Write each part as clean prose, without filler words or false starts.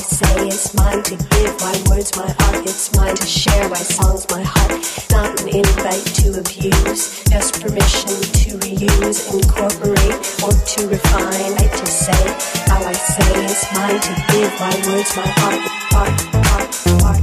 say is mine to give, my words, my art, it's mine to share, my songs, my heart, not an invite to abuse, just permission to reuse, incorporate, or to refine, right to say, how I say is mine to give, my words, my art, art.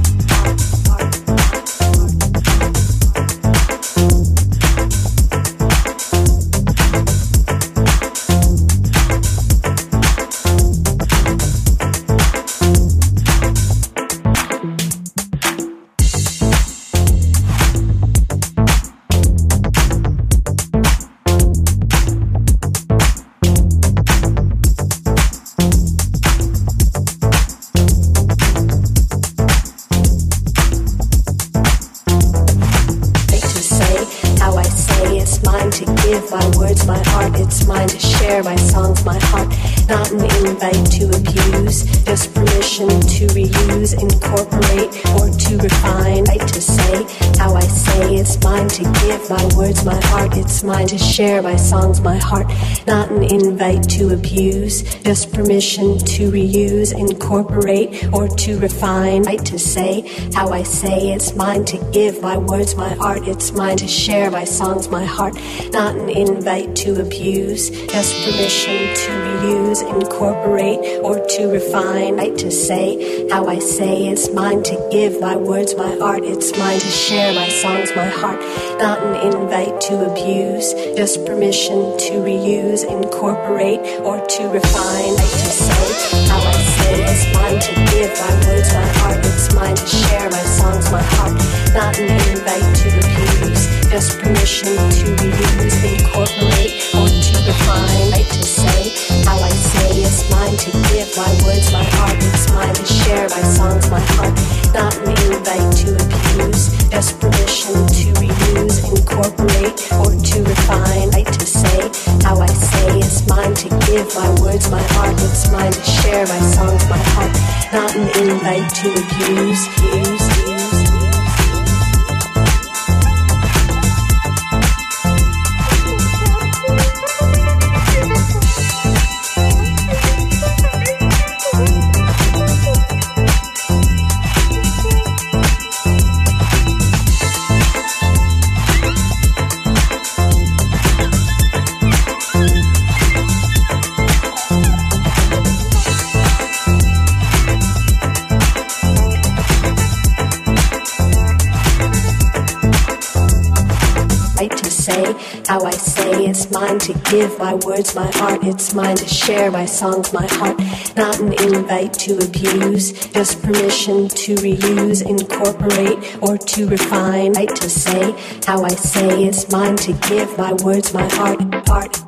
My words, my art, it's mine to share, my songs, my heart, not an invite to abuse, just permission to reuse, incorporate, or to refine, right to say, how I say, it's mine to give, my words, my art, it's mine to share, my songs, my heart, not an invite to abuse, just permission to reuse, incorporate, or to refine, right to say, how I say, it's mine to give, my words, my art, it's mine to share, my songs, my heart, not an invite to abuse, just permission to reuse, incorporate, or to refine, right to say, how I say, it's mine to give, my words, my art, it's mine to share, my songs, my heart, not an invite to abuse, just permission to reuse, incorporate, or to refine, right to say, how I say, it's mine to give, my words, my art, it's mine to share, my songs, my heart, not an invite to abuse, just permission to reuse, incorporate, or to refine, right to say, how I say, it's mine to give, my words, my art, it's mine to share, my songs, my heart, not an invite to abuse, just permission to reuse, incorporate, or to refine, right to say, how I say, it's mine to give, my words, my art, it's mine to share, my songs, my heart, not an invite to abuse, how I say, it's mine to give, my words, my art, it's mine to share, my songs, my heart, not an invite to abuse, just permission to reuse, incorporate, or to refine, right to say, how I say, it's mine to give, my words, my art.